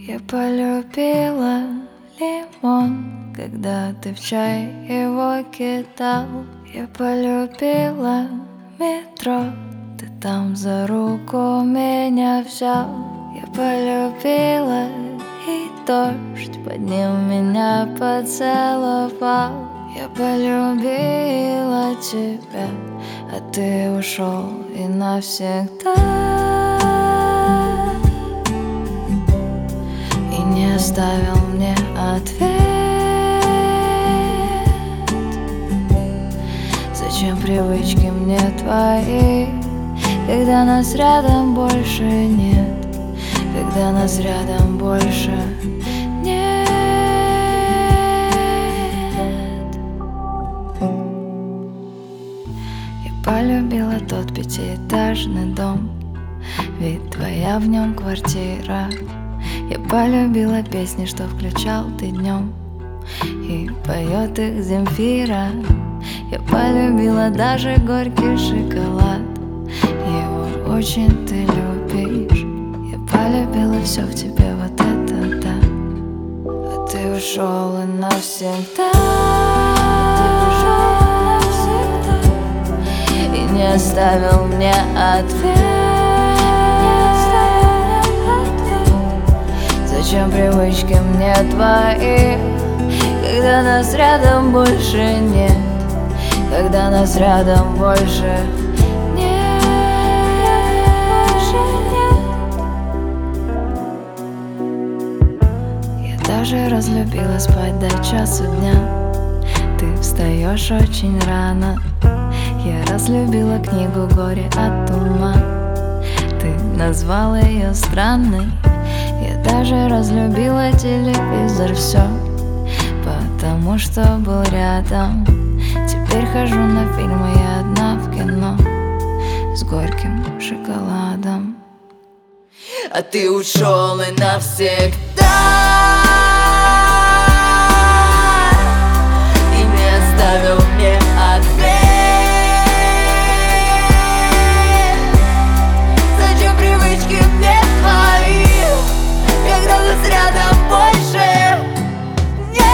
Я полюбила лимон, когда ты в чай его кидал. Я полюбила метро, ты там за руку меня взял. Я полюбила и дождь, под ним меня поцеловал. Я полюбила тебя, а ты ушел и навсегда, и не оставил мне ответ. Зачем привычки мне твои, когда нас рядом больше нет, когда нас рядом больше нет. Я полюбила тот пятиэтажный дом, ведь твоя в нем квартира. Я полюбила песни, что включал ты днем, и поет их Земфира. Я полюбила даже горький шоколад, его очень ты любишь. Я полюбила все в тебе, вот это да. А ты ушел и навсегда, и не оставил мне ответ. Зачем привычки мне твои, когда нас рядом больше нет, когда нас рядом больше нет. Я даже разлюбила спать до часу дня, ты встаешь очень рано. Я разлюбила книгу «Горе от ума», ты назвала ее странной. Я даже разлюбила телевизор, все потому что был рядом. Теперь хожу на фильмы, я одна в кино с горьким шоколадом. А ты ушел и навсегда, и не оставил мне ответ. Зачем привычки мне твои, когда нас рядом больше нет,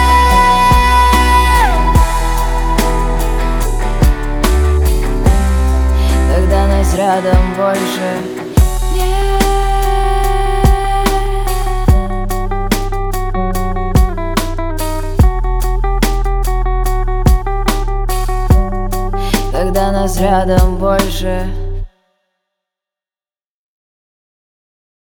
когда нас рядом больше нет. Когда нас рядом больше